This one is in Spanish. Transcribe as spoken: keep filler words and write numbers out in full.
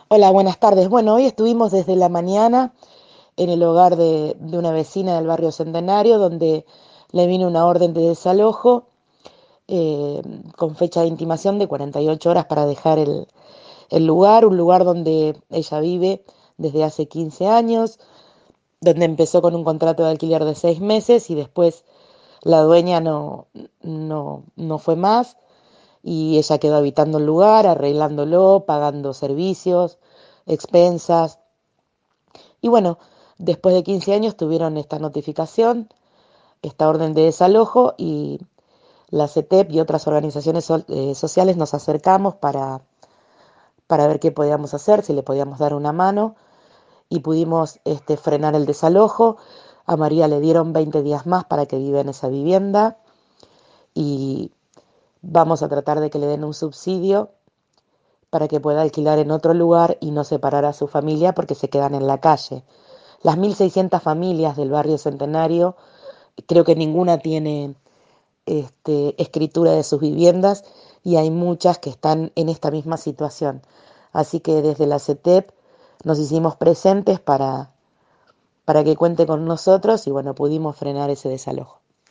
Hola, buenas tardes. Bueno, hoy estuvimos desde la mañana en el hogar de, de una vecina del barrio Centenario, donde le vino una orden de desalojo eh, con fecha de intimación de cuarenta y ocho horas para dejar el, el lugar, un lugar donde ella vive desde hace quince años, donde empezó con un contrato de alquiler de seis meses y después la dueña no, no, no fue más y ella quedó habitando el lugar, arreglándolo, pagando servicios, expensas. Y bueno, después de quince años tuvieron esta notificación, esta orden de desalojo y la C E T E P y otras organizaciones so- eh, sociales nos acercamos para, para ver qué podíamos hacer, si le podíamos dar una mano y pudimos este, frenar el desalojo. A María le dieron veinte días más para que viva en esa vivienda y vamos a tratar de que le den un subsidio para que pueda alquilar en otro lugar y no separar a su familia porque se quedan en la calle. Las mil seiscientas familias del barrio Centenario, creo que ninguna tiene este, escritura de sus viviendas y hay muchas que están en esta misma situación. Así que desde la C E T E P nos hicimos presentes para, para que cuente con nosotros y bueno, pudimos frenar ese desalojo.